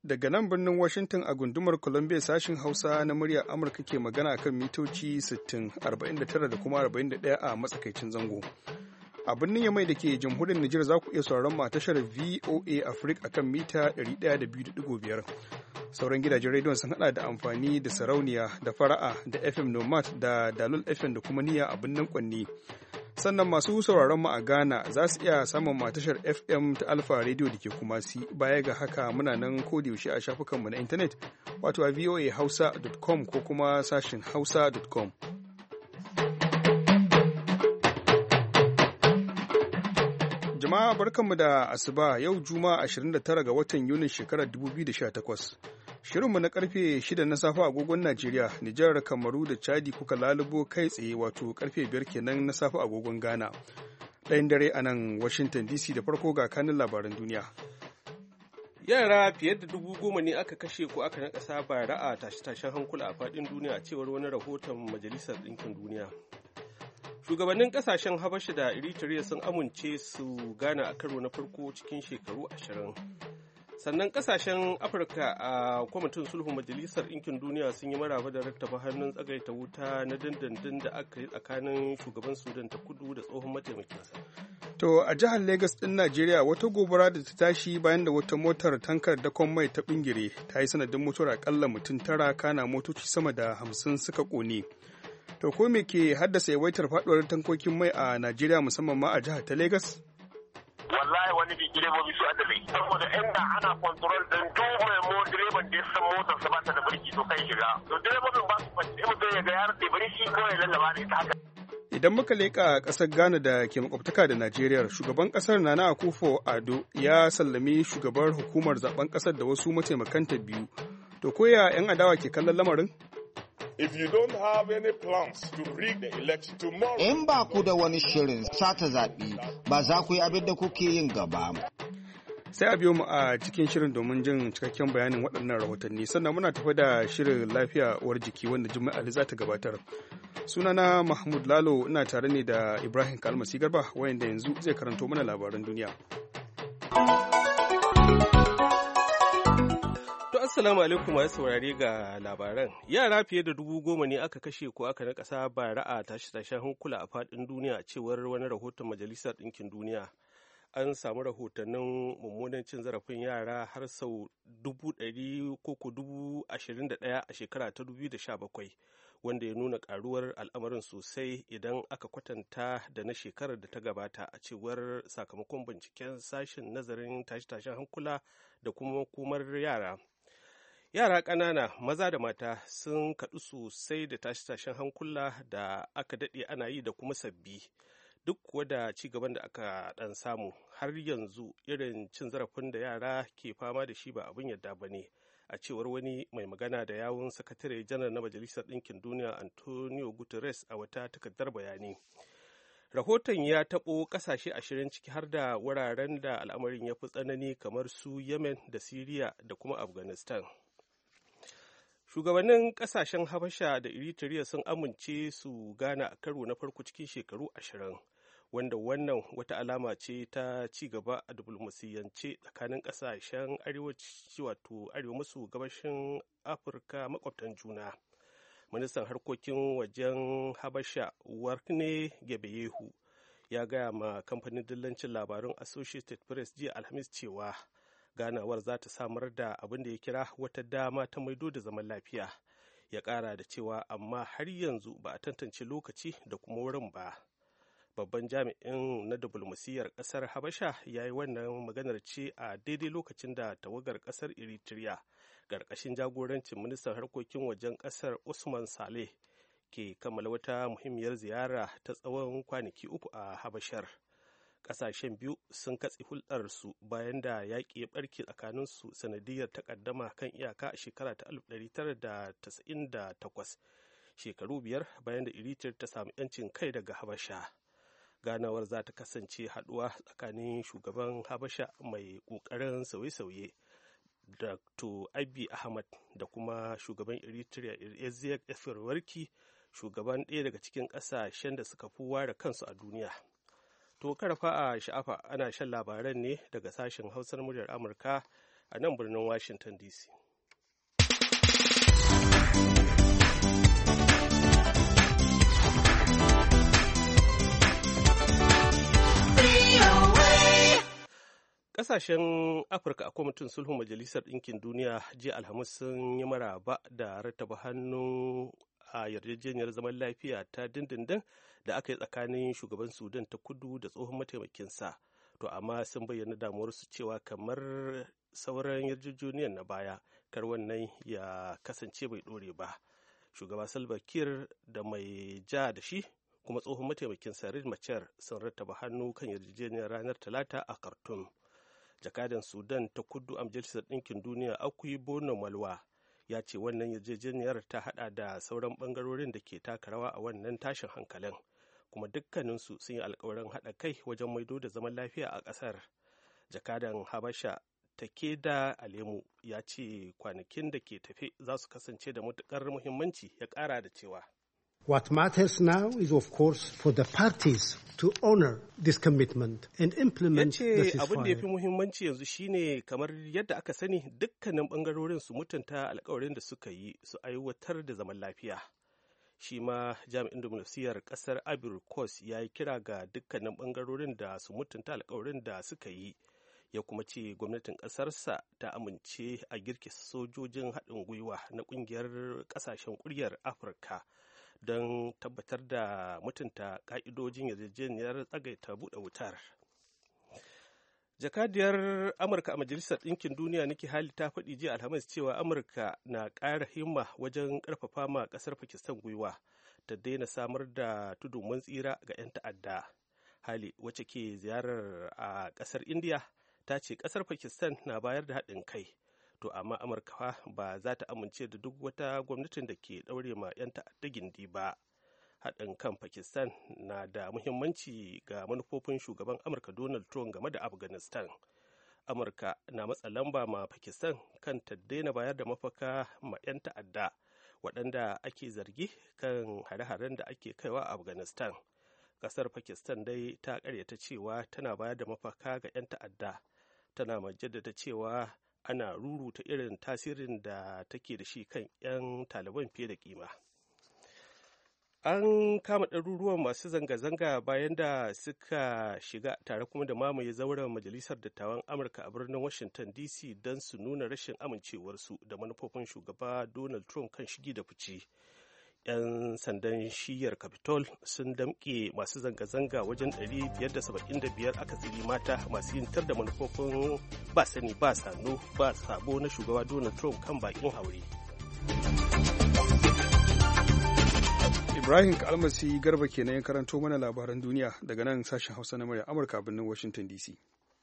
Daga nan birnin Washington a gundumar Columbia sashin Hausa na muryar Amurka ke magana kan mitoci 60, 49 da kuma 41 a matsakaicin zango. A birnin Yamai da ke jamhuriyar Nijar za ku iya sauraron mu a tashar VOA Africa akan mita 102.5. Sauran gidajen rediyon sun hada da amfani da sarauniya da fara'a da FM Nomad da Dalol FM da kuma niyya a birnin Kwanni. Sannan masu sauraron mu a Ghana za su iya samun tashar FM ta Alpha Radio da ke Kumasi. Baya ga haka muna nan yaushe a shafukanmu na intanet wato a voahausa.com ko kuma sashin hausa.com. Jama'a barkanmu da asuba yau Juma'a 29 ga watan Yunin shekarar 2018. Shirinmu na karfe 6 na safe agogon Najeriya, Nijar, Kamaru da Chadi kuka lalubo kai tsaye wato karfe 5 kenan na safe agogon Ghana. Ɗayan dare a nan Washington DC da farko ga kanin labaran duniya. Yara fiye da 10,000 ne aka kashe ko aka nakasa bara a tashe-tashen hankula a faɗin duniya a cewar wani rahoton Majalisar Ɗinkin Duniya. Shugabannin kasashen Habasha da Eritrea sun amince su gana a karo na farko cikin shekaru 20. Sannan kasashen Afirka a kwamitin sulhun Majalisar Ɗinkin Duniya sun yi maraba da rattaba hannun tsagaita wuta na dindindin da aka yi tsakanin shugaban Sudan ta kudu da tsohon mataimakinsa. To a jihar Legas ɗin Najeriya wata gobara da ta tashi bayan da wata motar tankar dakon mai ta bingire ta yi sanadin mutuwar akalla mutum 9 kana motoci sama da 50 suka ƙone. To ko me ke haddasa yawaitar faduwar tankokin mai a Najeriya musamman ma a jihar ta Lagos? Wallahi wani bi direbobi su adalai saboda inda ana control din duk mai direban da ya san motar sa ba ta da birki to kai shiga. To direbobin ba su fahimci mutum ya ga yar da birki ko ya lallaba ne ta haka. Idan muka leƙa ƙasar Ghana da ke makwabtaka da Najeriya, shugaban ƙasar Nana Akufo-Addo ya sallami shugabar hukumar zaben ƙasar da wasu mataimakanta biyu. To koya 'yan adawa ke kallon lamarin? If you don't have any plans to rig the election tomorrow, in ba ku da wani shirin sata zaɓe ba za ku yi abin da kuke yin gaba. Sai a biyo mu a cikin shirin domin jin cikakken bayanin waɗannan rahotanni. Sannan muna tafi da shirin lafiya uwar jiki wanda Jummai Ali za ta gabatar. Sunana Mahmud Lalo, ina tare ne da Ibrahim Kalmasi Garba wanda yanzu zai karanto mana labaran duniya. Assalamu alaikum masu saurare ga labaran. Yara fiye da 10,000 ne aka kashe ko aka nakasa bara a tashe-tashen hankula a faɗin duniya a cewar wani rahoton Majalisar Ɗinkin Duniya. An samu rahotannin mummunan cin zarafin yara har sau 100,000 ko 21,000 a shekara ta 2017, wanda ya nuna karuwar al'amarin sosai idan aka kwatanta da na shekarar da ta gabata a cewar sakamakon binciken sashen nazarin tashe-tashen hankula da kuma hukumar yara. Yara ƙanana maza da mata sun kaɗu sosai da tashe-tashen hankula da aka daɗe ana yi da kuma sabbi. Duk kuwa da ci gaban da aka ɗan samu, har yanzu irin cin zarafin da yara ke fama da shi ba abin yadda ba ne, a cewar wani mai magana da yawun sakatare janar na Majalisar Ɗinkin Duniya Antonio Guterres a wata takardar bayani. Rahoton ya taɓo ƙasashe 20 ciki har da wuraren da al'amarin ya fi tsanani kamar su Yemen da Siriya da kuma Afghanistan. Shugabannin kasashen Habasha da Eritrea sun amince su gana a karo na farko cikin shekaru 20, wanda wannan wata alama ce ta ci gaba a diflomasiyyance tsakanin kasashen arewaci wato arewa maso gabashin Afirka makwabtan juna. Ministan harkokin wajen Habasha Workne Gebeyehu ya gaya ma kamfanin dillancin labarun Associated Press jiya Alhamis cewa ganawar za ta samar da abin da ya kira wata dama ta maido da zaman lafiya. Ya ƙara da cewa amma har yanzu ba a tantance lokaci da kuma wurin ba. Babban jami'in na diflomasiyyar ƙasar Habasha ya yi wannan maganar ce a daidai lokacin da tawagar ƙasar Eritrea ƙarƙashin jagorancin ministan harkokin wajen ƙasar Usman Saleh ke kammala wata muhimmiyar ziyara ta tsawon kwanaki 3 a Habashar. Ƙasashen biyu sun katse hulɗarsu bayan da yaƙi ya ɓarke tsakaninsu sanadiyar takaddama kan iyaka a shekara ta 1998, shekaru 5 bayan da Eritrea ta samu 'yancin kai daga Habasha. Ganawar za ta kasance haɗuwa tsakanin shugaban Habasha mai ƙoƙarin sauye-sauye Dr. Abiy Ahmed da kuma shugaban Eritrea Isaias Afwerki, shugaban ɗaya daga cikin ƙasashen da suka fi ware kansu a duniya. To karfa a sha'afa ana shan labaran ne daga sashen hausar muryar Amurka a nan birnin Washington DC. Ƙasashen Afirka a kwamitin sulhun Majalisar Ɗinkin Duniya jiya Alhamis sun yi maraba da rattaba hannu a yarjejeniyar zaman lafiya ta dindindin da aka yi tsakanin shugaban Sudan ta kudu da tsohon mataimakinsa. To amma sun bayyana damuwarsu cewa kamar sauran yarjejeniyar na baya, kar wannan ya kasance bai ɗore ba. Shugaba Salva Kiir da mai ja da shi kuma tsohon mataimakinsa Riek Machar sun rattaba hannu kan yarjejeniyar ranar Talata a Khartoum. Jakadan Sudan ta kudu a Majalisar Ɗinkin Duniya Akwi Bono Malwa ya ce wannan yarjejeniyar ta hada da sauran bangarorin da ke taka rawa a wannan tashin hankalin, kuma dukkaninsu sun yi alkawarin haɗa kai wajen maido da zaman lafiya a ƙasar. Jakadan Habasha Takeda Alemu ya ce kwanakin da ke tafe za su kasance da matuƙar muhimmanci, ya ƙara da cewa What matters now is, of course, for the parties to honor this commitment and implement the ceasefire. Abin da ya fi muhimmanci yanzu shine kamar yadda aka sani dukkanin bangarorin su mutunta alkawarin da suka yi su aiwatar da zaman lafiya. Shi ma jami'in diplomasiyar kasar Ivory Coast ya yi kira ga dukkanin bangarorin da su mutunta alkawarin da suka yi, ya kuma ce gwamnatin kasarsa ta amince a girke sojojin haɗin gwiwa na ƙungiyar ƙasashen ƙuryar Afirka don tabbatar da mutunta ƙa'idojin yarjejeniyar tsagaita buɗe wutar. Jakadiyar Amurka a Majalisar Ɗinkin Duniya Nikki Haley ta faɗi jiya Alhamis cewa Amurka na ƙara himma wajen ƙarfafa ma ƙasar Pakistan gwiwa ta daina samar da tudun tsira ga 'yan ta'adda. Haley, wacce ke ziyarar a ƙasar India, ta ce ƙasar Pakistan na bayar da haɗin kai. To amma Amurka ba za ta amince da duk wata gwamnatin da ke ɗaure ma 'yan ta'adda gindi ba. Haɗin kan Pakistan na da muhimmanci ga manufofin shugaban Amurka Donald Trump game da Afghanistan. Amurka na matsa lamba ma Pakistan kan ta daina bayar da mafaka ma 'yan ta'adda waɗanda ake zargi kan hare-haren da ake kaiwa a Afghanistan. Ƙasar Pakistan dai ta ƙaryata cewa tana bayar da mafaka ga 'yan ta'adda, tana jaddada cewa ana ruruta irin tasirin da take da shi kan 'yan Taliban fiye da kima. An kama ɗaruruwan masu zanga-zanga bayan da suka shiga tare kuma da mamaye zauren Majalisar Dattawan Amurka a birnin Washington DC don su nuna rashin amincewarsu da manufofin shugaba Donald Trump kan shigi da fice. 'Yan sandan shiyar Capitol sun damƙe masu zanga-zanga wajen 575 akasari mata masu yin tar da manufofin ba sani ba sano ba sabo na shugaba Donald Trump kan bakin haure. Ibrahim Kalmasi Garba kenan ya karanto mana labaran duniya daga nan sashen Hausa na murya Amurka a birnin Washington DC.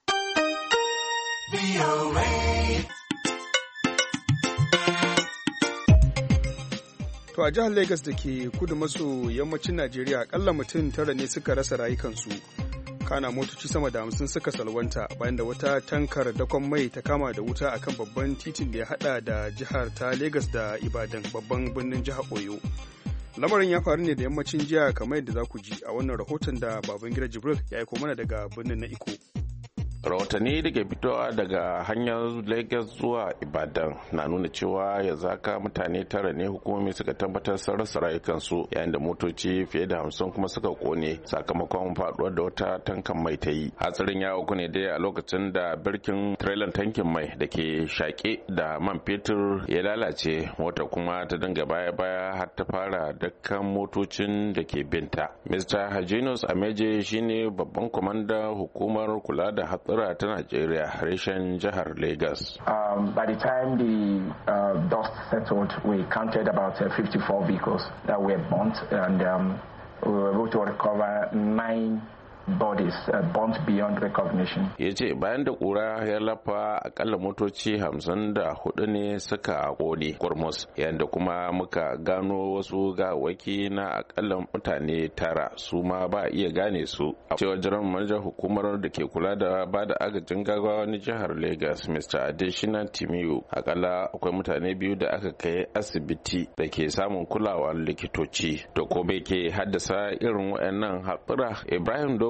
To a jihar Lagos da ke kudu maso yammacin Najeriya akalla mutum 9 ne suka rasa rayukansu. Kana motoci sama da 50 suka salwanta bayan da wata tankar dakon mai ta kama da wuta akan babban titin da ya hada da jihar ta Lagos da Ibadan, babban birnin jihar Oyo. Lamarin ya faru ne da yammacin jiya kamar yadda za ku ji a wannan rahoton da Babangida Jibril ya aiko mana daga birnin na Iko. Rahotanni da ke fitowa daga hanyar Lagos zuwa Ibadan na nuna cewa ya zaka mutane 9 ne hukumomi suka tabbatar sun rasa rayukansu, yayin da motoci fiye da 50 kuma suka kone sakamakon faduwar da wata tankan mai ta yi. Hatsarin ya auku ne dai a lokacin da birkin trailer tankin mai da ke shaƙe da man fetur ya lalace, wata kuma ta dinga baya-baya har ta fara dukkan motocin da ke binta. Mr. Hajinus Ameje shine babban kwamandan hukumar kula da hatsara ta Najeriya reshen jihar Lagos. By the time the dust settled, we counted about 54 vehicles that were burnt, and we were able to recover 9 bodies burnt beyond recognition. Ya ce bayan da kura ya lafa akalla motoci 54 ne suka kone kurmus, yadda kuma muka gano wasu gawaki na akalla mutane 9 su ma ba iya gane su. A cewar jiran manajan hukumar da ke kula da ba da agajin gaggawa na jihar Lagos, Mr. Adeshina Timiyu, akalla akwai mutane 2 da aka kai asibiti da ke samun kulawar likitoci. To ko bai ke haddasa irin waɗannan hatsura? Ibrahim Dogo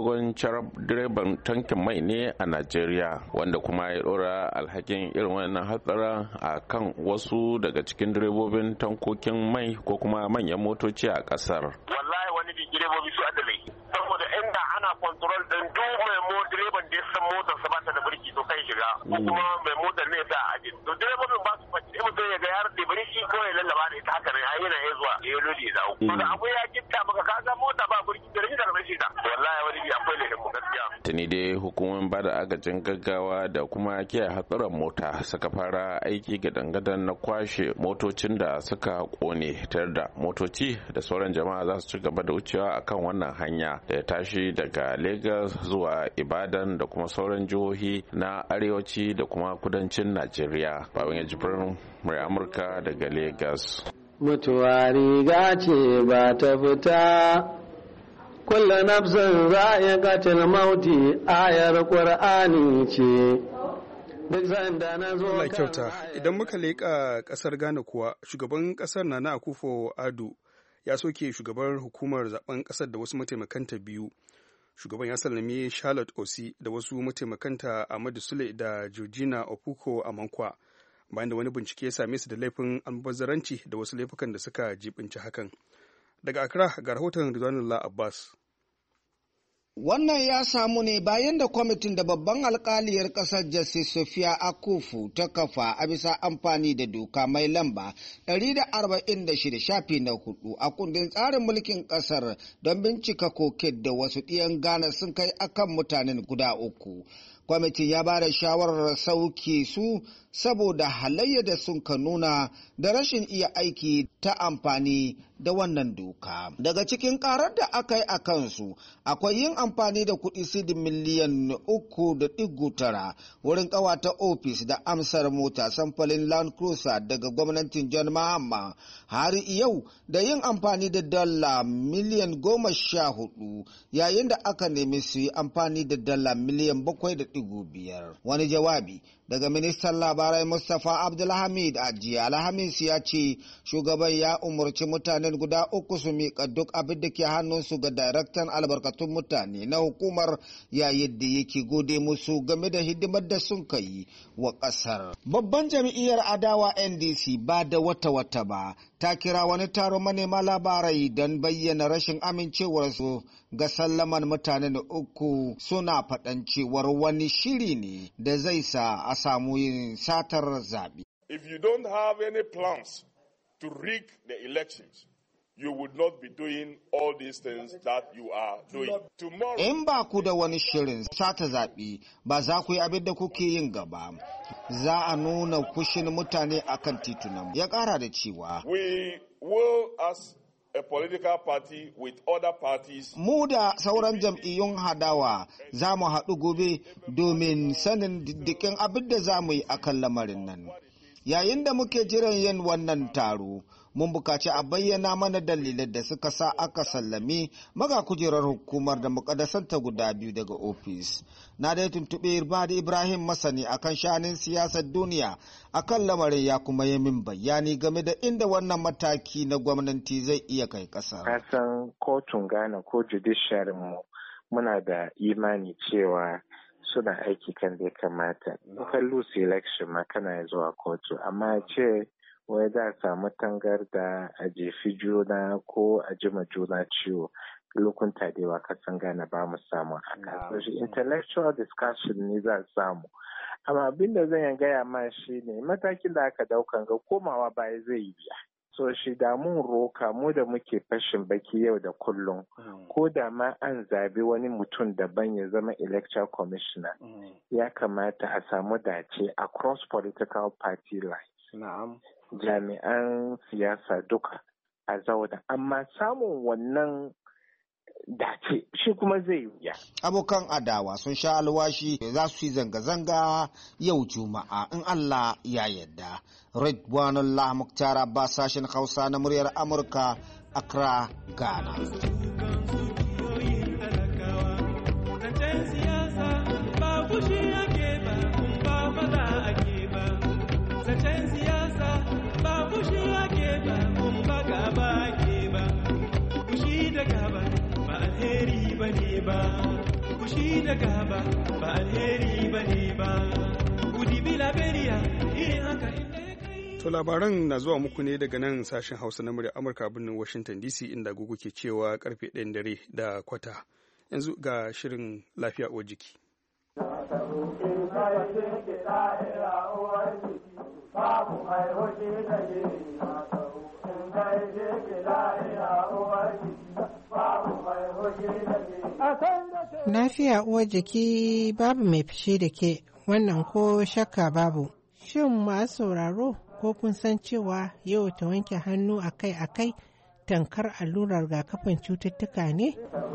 dogon carab direban tankin mai ne a Najeriya, wanda kuma ya dora alhakin irin wannan hatsara a kan wasu daga cikin direbobin tankokin mai ko kuma manyan motoci a kasar. Wallahi wani bi direbobi su adalai, saboda inda ana control din duk mai direban da ya san motar sa ba ta da birki to kai shiga, ko kuma mai motar ne ta aje. To direbobin ba su fashi mutum ya ga yar da birki ko ya lallaba da ita haka ne a yana ya zuwa ya lodi ya dawo. To da abu ya gitta maka kaga mota ba birki da rishi da rashi da. Wallahi wani bi akwai laifin mu gaskiya. Tuni dai hukumomin bada agajin gaggawa da kuma kiyaye hatsarin mota suka fara aiki gadan-gadan na kwashe motocin da suka kone, tare da motoci da sauran jama'a za su ci gaba da wucewa akan wannan hanya da ya tashi daga Lagos zuwa Ibadan da kuma sauran jihohi na arewaci da kuma kudancin Najeriya. Babban Jibrin mai Amurka daga Lagos. Mutuwa riga ce ba ta fita, kullu nafsin za'iqatul mauti, ayar Qur'ani ce. Allah kyauta. Idan muka leƙa ƙasar Ghana kuwa, shugaban ƙasar Nana Akufo-Addo ya soke shugabar hukumar zaben ƙasar da wasu mataimakanta biyu. Shugaban ya sallami Charlotte Osi da wasu mataimakanta Ahmadu Sule da Georgina Opuko Amankwa, bayan da wani bincike ya same su da laifin almubazzaranci da wasu laifukan da suka jibinci hakan. Daga Accra ga rahoton Ridwanullah Abbas. Wannan ya samu ne bayan da kwamitin da babban alkaliyar ƙasar Justice Sophia Akufu ta kafa a bisa amfani da doka mai lamba 146 shafi na 4 a kundin tsarin mulkin ƙasar don bincika koket da wasu ɗiyan Ghana sun kai akan mutanen guda uku. Kwamitin ya ba da shawarar sauke su saboda halayya da sun ka nuna da rashin iya aiki ta amfani da wannan doka. Daga cikin karar da aka yi a kansu, akwai yin amfani da kuɗi sidin miliyan 3.9 wurin ƙawata ofis da amsar mota samfalin Land Cruiser daga gwamnatin John Mahama, har yau da yin amfani da dala miliyan 14 yayin da aka nemi su yi amfani da dala miliyan 7.5. Wani jawabi daga ministan labarai Mustapha Abdulhamid Ajiya Alhamis ya ce shugaban ya umarci mutanen guda uku su miƙa duk abin da ke hannunsu ga daraktan albarkatun mutane na hukumar, yayin da yake gode musu game da hidimar da sun kai wa ƙasar. Babban jam'iyyar adawa NDC ba da wata ba ta kira wani taron manema labarai don bayyana rashin amincewarsu ga sallaman mutanen uku, suna faɗan cewar wani shiri ne da zai sa a samu yin satar zaɓe. If you don't have any plans to rig the elections, you would not be doing all these things that you are doing. Tomorrow, in ba ku da wani shirin sata zaɓe, ba za ku yi abin da kuke yin gaba. Za a nuna fushin mutane akan titunan. Ya ƙara da cewa, we will as a political party with other parties. Mu da sauran jam'iyyun hadawa za mu haɗu gobe domin sanin diddikin abin da za mu yi akan lamarin nan. Yayin da muke jiran yin wannan taro, mun bukaci a bayyana mana dalilan da suka sa aka sallami maga kujerar hukumar da mukaddasanta guda biyu daga ofis. Na dai tuntuɓe Irbadi Ibrahim masani akan shanin siyasar duniya akan lamarin, ya kuma yi min bayani game da inda wannan mataki na gwamnati zai iya kai ƙasar. Kasan kotun Ghana ko judiciary mu muna da imani cewa suna aiki kan da ya kamata. Kan lose election ma kana zuwa kotu, amma ce wai za a samu tangarda a jefi juna ko a jima juna ciwo lokunta da yawa kasan Ghana ba mu samu haka. So intellectual discussion ne za a samu. Amma abin da zan gaya ma shi ne matakin da aka daukan ga komawa baya zai yi biya. So shi da mun roka mu da muke fashin baki yau da kullum, ko da ma an zabi wani mutum daban ya zama electoral commissioner, ya kamata a samu dace across political party lines. Jami'an siyasa duka a zauna, amma samun wannan dace shi kuma zai wuya. Abokan adawa sun sha alwashi za su yi zanga-zanga yau Juma'a in Allah ya yarda. Ridwanullah Muktar Abbas, sashen Hausa na muryar Amurka, Accra, Ghana. fushi da gaba ba alheri bane ba. Kudi bi Liberia irin haka. To labaran na zuwa muku ne daga nan sashen Hausa na murya Amurka birnin Washington DC inda agogo ke cewa karfe 1 dare da kwata. Yanzu ga shirin lafiya uwar jiki. Lafiya uwar jiki babu mai fice da ke, wannan ko shakka babu. Shin masu sauraro ko kun san cewa yau ta wanke hannu akai-akai tankar allurar rigakafin cututtuka ne?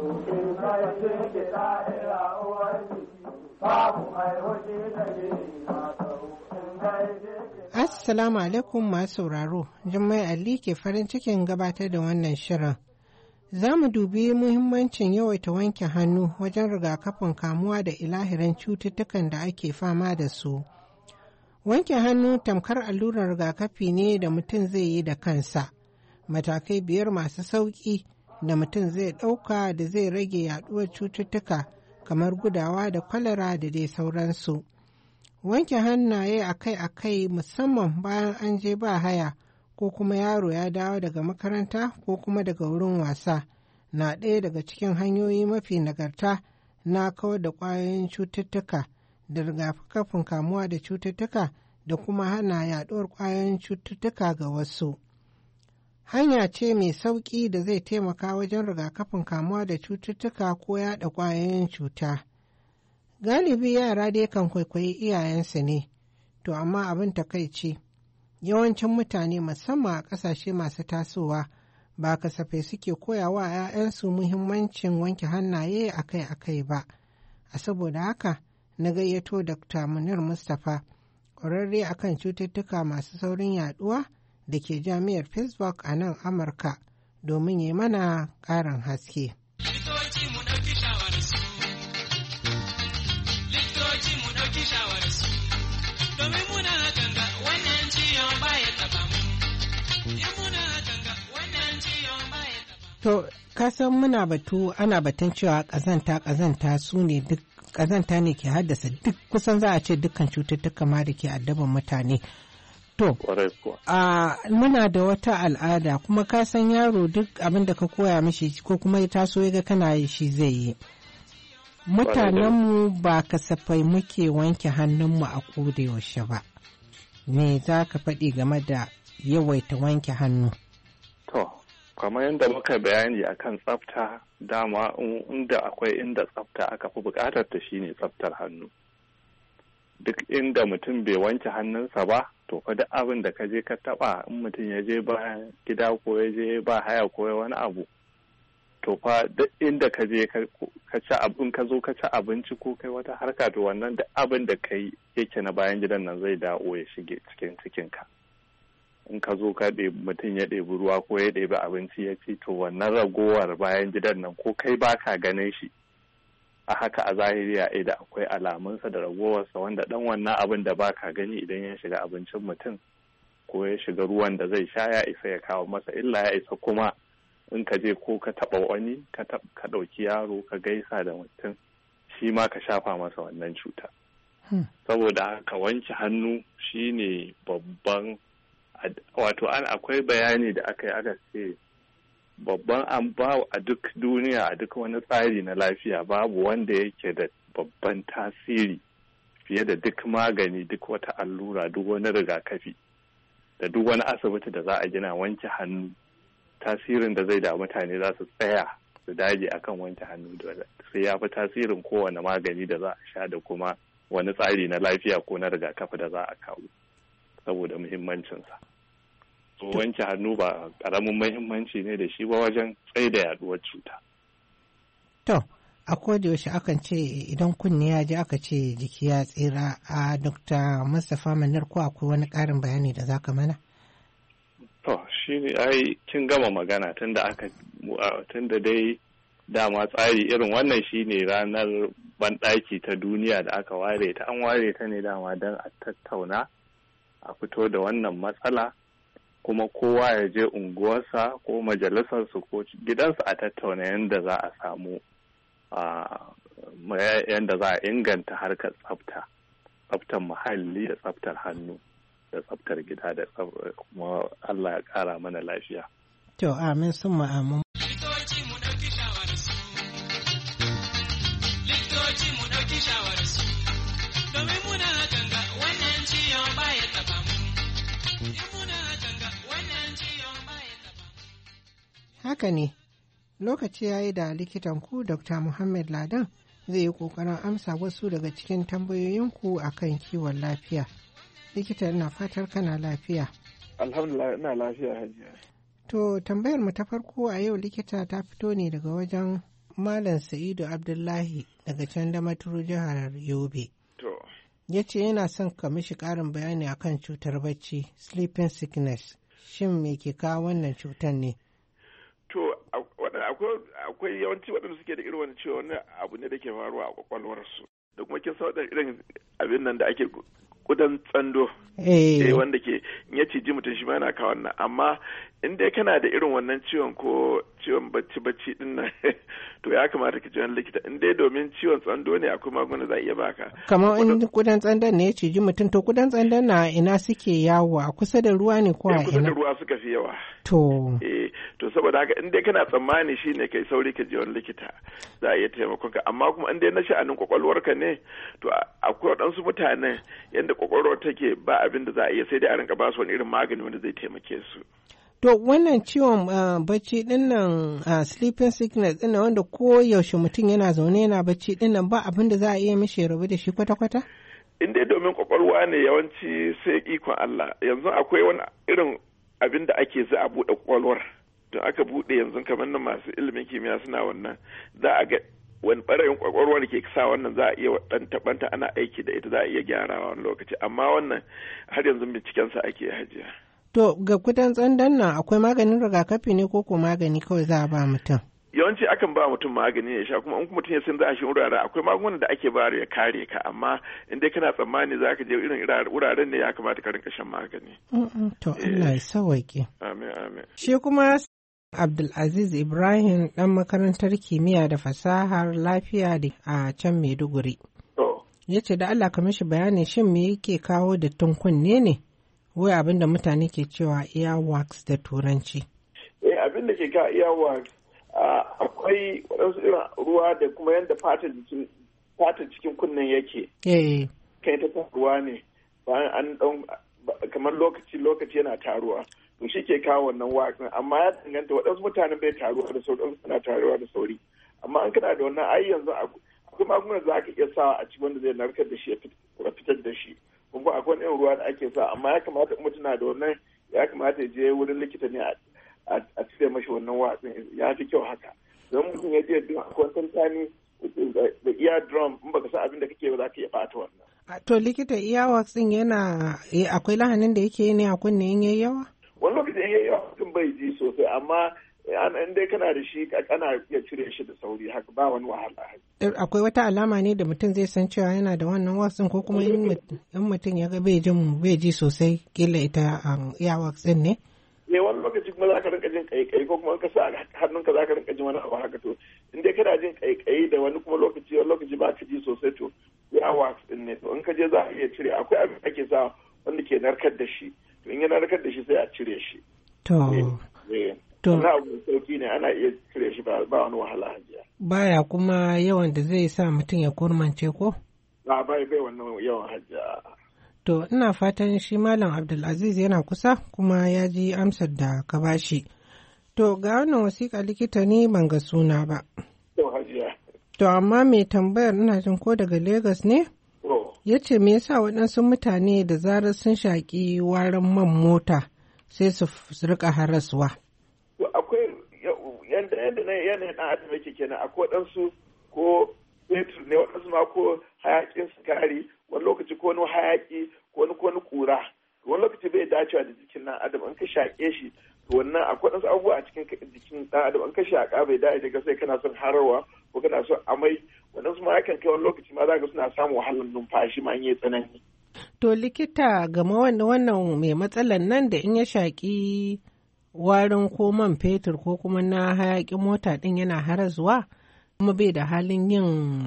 Assalamu alaikum masu sauraro, Jummai Ali ke farin cikin gabatar da wannan shirin. Za mu dubi muhimmancin yawaita wanke hannu wajen rigakafin kamuwa da ilahirin cututtukan da ake fama da su. Wanke hannu tamkar allurar rigakafi ne da mutum zai yi da kansa. Matakai 5 masu sauƙi da mutum zai ɗauka da zai rage yaɗuwar cututtuka kamar gudawa da kwalara da dai sauransu. Wanke hannaye akai-akai musamman bayan an je ba haya ko kuma yaro ya dawo daga makaranta ko kuma daga wurin wasa na ɗaya daga cikin hanyoyi mafi nagarta na kawar da ƙwayoyin cututtuka da rigakafin kamuwa da cututtuka da kuma hana yaɗuwar ƙwayoyin cututtuka ga wasu. Hanya ce mai sauƙi da zai taimaka wajen rigakafin kamuwa da cututtuka ko yaɗa ƙwayoyin cuta. Galibi yara dai kan kwaikwayi iyayensu ne, to amma abin takaici, yawancin mutane musamman a ƙasashe masu tasowa ba kasafai suke koya wa 'ya'yansu muhimmancin wanke hannaye akai-akai ba. A saboda haka, na gayyato Dr. Munir Mustapha, ƙwararre akan cututtuka masu saurin yaɗuwa da ke jami'ar Pittsburgh a nan Amurka, domin yi mana ƙarin haske. To, kasan muna batu ana batun cewa ƙazanta su ne duk ƙazanta ne ke haddasa duk kusan za a ce dukkan cututtuka ma da ke addaban mutane. To, muna da wata al'ada kuma ka san yaro duk abin da ka koya mishi ko kuma ya taso ya ga kana yi shi zai yi. Mutanenmu ba kasafai muke wanke hannunmu a koda yaushe ba. Me za ka faɗi game da yawaita wanke hannu? To, kamar yadda muka bayani akan tsafta, dama inda akwai inda tsafta aka fi buƙatar ta shine tsaftar hannu. Duk inda mutum bai wanke hannunsa ba, to fa duk abin da ka je ka taɓa, in mutum ya je bayan gida ko ya je ba haya ko wani abu, to fa duk inda ka je ka ci abin, ka zo ka ci abinci ko kai wata harka, to wannan duk abin da kai yake na bayan gidan nan zai dawo ya shige cikin cikinka. In ka zo ka mutum ya ɗebi ruwa ko ya ɗebi abinci ya ci, to wannan ragowar bayan gidan nan ko kai baka ganin shi a haka a zahiri a da akwai alamunsa da ragowarsa, wanda ɗan wannan abin da baka gani idan ya shiga abincin mutum ko ya shiga ruwan da zai sha ya isa ya kawo masa illa, ya isa kuma in ka je ko ka taɓa wani ka ɗauki yaro ka gaisa da mutum shi ma ka shafa masa wannan cuta. Saboda haka wanke hannu shine babban, wato akwai bayani da aka yi aka ce babban an ba a duk duniya, a duk wani tsari na lafiya babu wanda yake da babban tasiri fiye da duk magani, duk wata allura, duk wani rigakafi da duk wani asibiti da za a gina. Wanke hannu, tasirin da zai da mutane za su tsaya su dage akan wanke hannu sai ya fi tasirin kowane magani da za a sha da kuma wani tsari na lafiya ko na rigakafi da za a kawo, saboda muhimmancinsa. So wanke hannu ba ƙaramin muhimmanci ne da shi ba wajen tsaida yaduwar cuta. To, a kodayaushe akan ce idan kunne ya ji aka ce jiki ya tsira. A Dr. Mustapha Munir, ko akwai wani ƙarin bayani da za ka mana? To, shi ne ai kin gama magana tunda dai dama tsari irin wannan shi ne ranar banɗaki ta duniya da aka ware ta. An ware ta ne dama don a tattauna a fito da wannan matsala, kuma kowa ya je unguwarsa ko majalisarsu ko gidansa a tattauna yadda za a samu yadda za a inganta harkar tsaftar muhalli da tsaftar hannu da tsaftar gida da kuma Allah ya ƙara mana lafiya. To amin sun ma'amun. Haka ne, lokaci ya yi da likitan ku Dr. Muhammad Ladan zai yi ƙoƙarin amsa wasu daga cikin tambayoyinku a kan kiwon lafiya. Likita ina fatar kana lafiya. Alhamdulillah ina lafiya hajiya. To tambayar mu ta farko a yau likita ta fito ne daga wajen Malam Sa'idu Abdullahi daga can da Maturu jihar Yobe. To. Ya ce yana son ka mishi ƙarin bayani akan cutar bacci, sleeping sickness. Shin me ke kawo wannan cutar ne? To akwai yawanci waɗanda suke da irin wani ciwo wani abu ne da ke faruwa a kwakwalwarsu. Da kuma kin san irin abin nan da ake kudan tsando wanda ke in ya ciji mutum shi ma yana kawo wannan, amma in dai kana da irin wannan ciwon ko ciwon bacci din nan to ya kamata ka ji wani likita, in dai domin ciwon tsando ne akwai magunguna za a iya baka. Kamar in kudan tsandon ne ya ciji mutum, to kudan tsandon na ina suke yawo, a kusa da ruwa ne ko a ina? Kusa da ruwa suka fi yawa. To saboda haka in dai kana tsammani shi ne kai sauri ka je wani likita za a iya taimakon ka, amma kuma in dai na sha'anin kwakwalwarka ne to akwai waɗansu mutanen yadda kwakwalwar take ba abin da za a iya, sai dai a rinka ba su wani irin magani wanda zai taimake su. To wannan ciwon bacci dinnan sleeping sickness dinnan wanda ko yaushe mutum yana zaune yana bacci dinnan ba abin da za a iya mishi rabu da shi kwata-kwata? In dai domin kwakwalwa ne yawanci sai ikon Allah. Yanzu akwai wani irin abin da ake za a buɗe kwakwalwar. Don aka buɗe yanzu kamar nan masu ilimin kimiyya suna wannan za a ga wani ɓarayin kwakwalwar da ke sa wannan za a iya ɗan taɓanta ana aiki da ita za a iya gyarawa wani lokaci, amma wannan har yanzu bincikensa ake hajiya. To ga kudan tsandan nan akwai maganin rigakafi ne ko magani kawai za a ba mutum? Yawanci akan ba mutum magani ya sha, kuma in mutum ya san za a shi wurare akwai magungunan da ake bayar ya kare ka, amma in dai kana tsammani za ka je irin wuraren ne ya kamata ka rinka shan magani. To Allah ya sauwaƙe. Amin amin. Shi kuma Abdulaziz Ibrahim ɗan makarantar kimiyya da fasahar lafiya a can Maiduguri. Ya ce da Allah ka mishi bayani shin me yake kawo dattin kunne ne? Wai abin da mutane ke cewa earwax da turanci. Abin da ke kawo earwax akwai waɗansu irin ruwa da kuma yadda fatan cikin kunnen yake. Kai ta ruwa ne bayan an ɗan kamar lokaci yana taruwa. To shi ke kawo wannan wax, amma ya danganta waɗansu mutanen bai taruwa da sauri, waɗansu suna taruwa da sauri. Amma an kana da wannan ai yanzu akwai magungunan za ka iya sawa a cikin wanda zai narkar da shi ya fitar da shi. Kuma akwai irin ruwa da ake sa, amma ya kamata mutum na da wannan ya kamata ya je wurin likita ne a cire mashi wannan watsin, ya fi kyau haka. Don mutum ya je don akwai tantani da ear drum, in baka san abin da kake ba za ka iya bata wannan. To likita earwax din yana akwai lahanin da yake ne a kunne in yayi yawa? Wani lokacin in yayi yawa mutum bai ji sosai, amma in dai kana da shi ana iya cire shi da sauri haka ba wani wahala. Akwai wata alama ne da mutum zai san cewa yana da wannan watsin, ko kuma in mutum ya ga bai ji sosai kila ita earwax din ne? Wani lokaci kuma za ka rinka jin kaikayi, ko kuma ka sa hannunka za ka rinka jin wani abu haka. To in dai kana jin kaikayi da wani kuma lokaci ba ka ji sosai to earwax din ne. To in ka je za a iya cire, akwai abin da ake sa wanda ke narkar da shi. To in ya narkar da shi sai a cire shi. Na abu sauki ne, ana iya cire shi ba wani wahala hajiya. Baya kuma yawan da zai sa mutum ya kurmance ko? Bai wannan yawan hajiya. To ina fatan shi Malam Abdulaziz yana kusa kuma ya ji amsar da ka bashi. To ga wannan wasiƙa likita ni ban ga suna ba. To hajiya. To amma mai tambayar ina jin ko daga Legas ne? Ya ce me yasa waɗansu mutane da zarar sun shaƙi warin man mota sai su rika haraswa. To akwai yanayin ɗan adam yake kenan, akwai waɗansu ko fetur ne, waɗansu ma ko hayaƙin sukari, wani lokaci ko wani hayaƙi ko wani ƙura, wani lokaci bai dacewa da jikin ɗan adam. In ka shaƙe shi to wannan akwai waɗansu abubuwa a cikin jikin ɗan adam, in ka shaƙa bai dace daga sai kana son hararwa ko kana son amai, waɗansu ma yakan kai wani lokaci ma za ka suna samun wahalar numfashi ma yi tsanani. To likita game wannan mai matsalar nan da in ya shaƙi warin ko man fetur ko kuma na hayaƙin mota ɗin yana harazuwa kuma bai da halin yin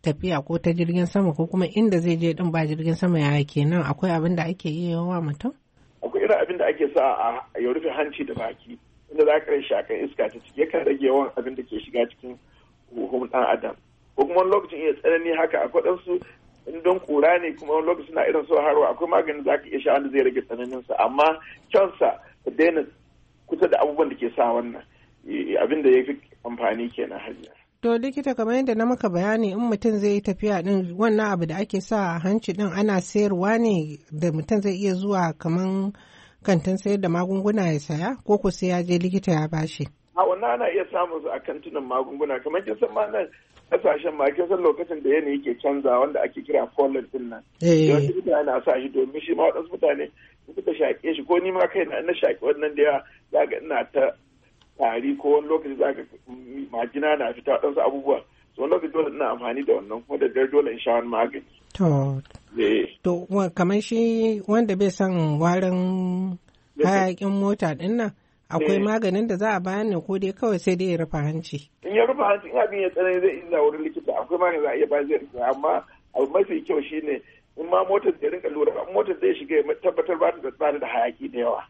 tafiya ko ta jirgin sama ko kuma inda zai je din ba jirgin sama ya kenan akwai abin da ake iya wa mutum? Akwai irin abin da ake sa a ya rufe hanci da baki inda za ka shakan iska ta ciki yakan rage yawan abin da ke shiga cikin huhun ɗan adam. Ko kuma wani lokacin iya tsanani haka akwai ɗansu in don kura ne kuma wani lokacin na irin so harwa akwai maganin za ka iya sha wanda zai rage tsananinsa amma kyansa ka daina kusa da abubuwan da ke sa wannan abin da ya fi amfani kenan hajiya. To likita kamar yadda na maka bayani in mutum zai yi tafiya din wannan abu da ake sa a hanci din ana sayarwa ne da mutum zai iya zuwa kamar kantin sayar da magunguna ya saya ko ku sai ya je likita ya bashi. A wannan ana iya samun su a kantunan magunguna kamar kin san ma nan kasashen ma kin san lokacin da yanayi ke canza wanda ake kira pollen din nan. Yawanci mutane na sa shi domin shi ma waɗansu mutane suka shaƙe shi ko ni ma kai na shaƙi wannan da ya zaga ina ta tari ko wani lokaci za ka majina na fita waɗansu abubuwa so wani lokaci dole ina amfani da wannan kuma da dare dole in sha wani magani. To kamar shi wanda bai son warin hayakin mota ɗin nan akwai maganin da za a bayan ne ko dai kawai sai dai ya rufe hanci. In ya rufe hanci in abin ya tsanani zai iya wurin likita akwai magani za a iya bayan zai rufe amma abu mafi kyau shine in ma motar da rinka lura motar zai shiga ya tabbatar ba ta da hayaki da yawa.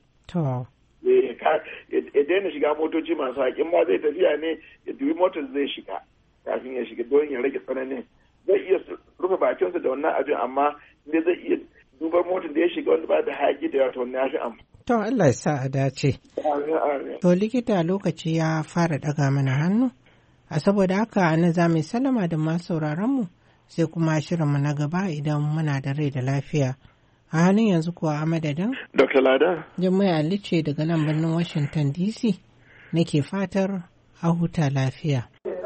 Ya daina shiga motoci masu haƙin ma zai tafiya ne ya dubi motar zai shiga kafin ya shiga don ya rage tsananin zai iya rufe bakinsa da wannan abin amma ne zai iya dubar motar da ya shiga wanda ba da haƙi da yawa to wannan ya fi amfani. To Allah ya sa a dace. To likita lokaci ya fara ɗaga mana hannu a saboda haka na za mu salama da masu sauraronmu sai kuma shirinmu na gaba idan muna da rai da lafiya. A halin yanzu kuwa a madadin? Dr. Lada. Jummai Ali ce daga nan birnin Washington DC nake fatar a huta lafiya.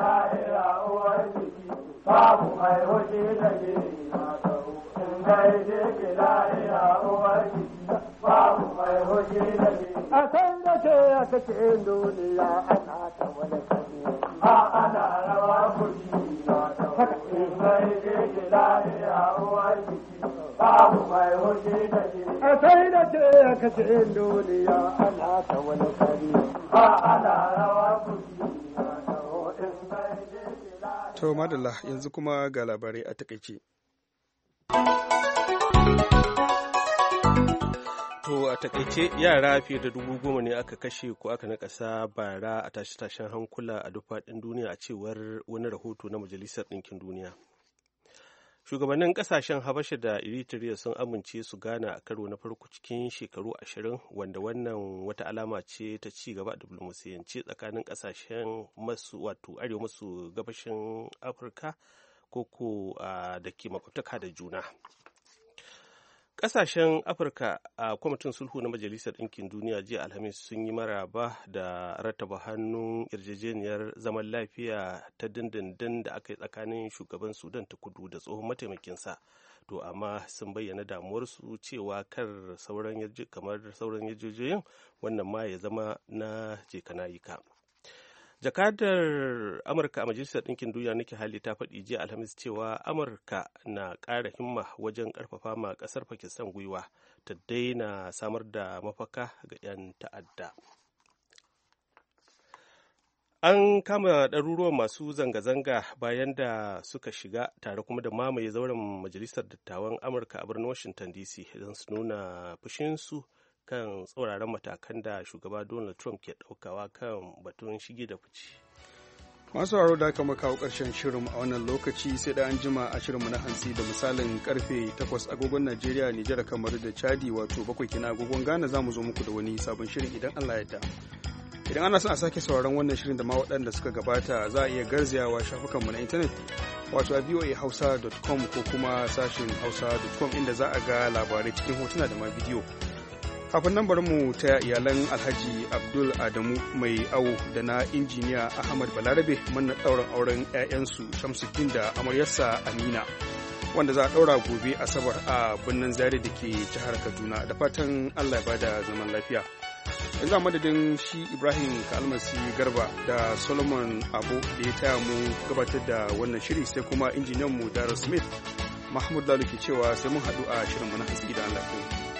A san da ke ya kace duniya ana ta wani kare, ana rawa kuri na ta wani mai ke lafiya uwar jiki. Babu mai hoji da shi. A sai da ce ya kashe duniya ana ta wani kari. Ana rawa kuri na ho'in mai jiki. To madalla yanzu kuma ga labarai a takaice. To a takaice yara fiye da 10,000 ne aka kashe ko aka nakasa bara a tashe-tashen hankula a duk faɗin duniya a cewar wani rahoto na Majalisar Ɗinkin Duniya. Shugabannin kasashen Habasha da Eritrea sun amince su gana a karo na farko cikin shekaru 20 wanda wannan wata alama ce ta ci gaba a diplomasiyance tsakanin kasashen masu wato arewa masu gabashin Afirka koko da ke makwabtaka da juna. Kasashen Afirka a kwamitin sulhu na Majalisar Ɗinkin Duniya jiya Alhamis sun yi maraba da rattaba hannun yarjejeniyar zaman lafiya ta dindindin da aka yi tsakanin shugaban Sudan ta kudu da tsohon mataimakinsa. To amma sun bayyana damuwarsu cewa kar kamar sauran yarjejeniyoyin wannan ma ya zama na jekanayika. Jakadar Amurka a Majalisar Ɗinkin Duniya Nikki Haley ta faɗi jiya Alhamis cewa Amurka na ƙara himma wajen ƙarfafa ma ƙasar Pakistan gwiwa ta daina samar da mafaka ga 'yan ta'adda. An kama ɗaruruwan masu zanga-zanga bayan da suka shiga tare kuma da mamaye zauren Majalisar Dattawan Amurka a birnin Washington DC don su nuna fushinsu kan tsauraran matakan da shugaba Donald Trump ke ɗaukawa kan batun shige da fice. Masu haro da aka kawo ƙarshen shirin a wannan lokaci sai da an jima a shirinmu na hantsi da misalin karfe 8 agogon Najeriya, Nijar, Kamaru da Chadi wato 7 kina agogon Ghana za mu zo muku da wani sabon shirin idan Allah ya yarda. Idan ana son a sake sauraron wannan shirin da ma waɗanda suka gabata za a iya garzayawa shafukanmu na intanet wato a voahausa.com ko kuma sashin hausa.com inda za a ga labarai cikin hotuna da ma bidiyo. Kafin nan bari mu ta iyalan Alhaji Abdul Adamu mai awo da na injiniya Ahmad Balarabe manna ɗaurin auren 'ya'yansu Shamsuddin da amaryarsa Amina wanda za a ɗaura gobe Asabar a birnin Zaria da ke jihar Kaduna da fatan Allah ya bada zaman lafiya. Yanzu a madadin shi Ibrahim Kalmasi Garba da Solomon Abu da ya taya mu gabatar da wannan shiri sai kuma injiniyanmu Dara Smith Mahmud Lalu ke cewa sai mun haɗu a shirinmu na hantsi da Allah.